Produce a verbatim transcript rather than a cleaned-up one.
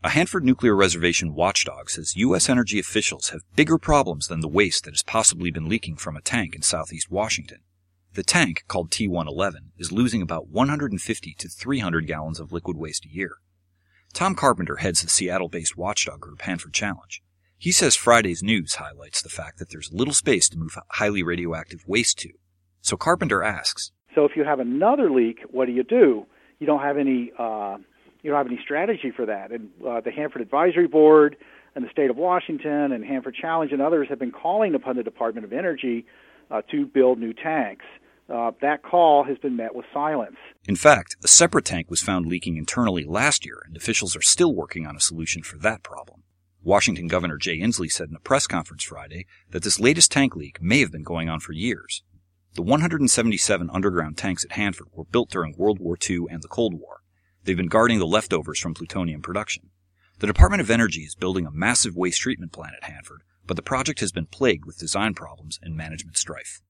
A Hanford Nuclear Reservation watchdog says U S energy officials have bigger problems than the waste that has possibly been leaking from a tank in southeast Washington. The tank, called T one eleven, is losing about one hundred fifty to three hundred gallons of liquid waste a year. Tom Carpenter heads the Seattle-based watchdog group Hanford Challenge. He says Friday's news highlights the fact that there's little space to move highly radioactive waste to. So Carpenter asks, So if you have another leak, what do you do? You don't have any uh, you don't have any strategy for that. And uh, the Hanford Advisory Board and the state of Washington and Hanford Challenge and others have been calling upon the Department of Energy uh, to build new tanks. Uh, that call has been met with silence. In fact, a separate tank was found leaking internally last year, and officials are still working on a solution for that problem. Washington Governor Jay Inslee said in a press conference Friday that this latest tank leak may have been going on for years. The one hundred seventy-seven underground tanks at Hanford were built during World War Two and the Cold War. They've been guarding the leftovers from plutonium production. The Department of Energy is building a massive waste treatment plant at Hanford, but the project has been plagued with design problems and management strife.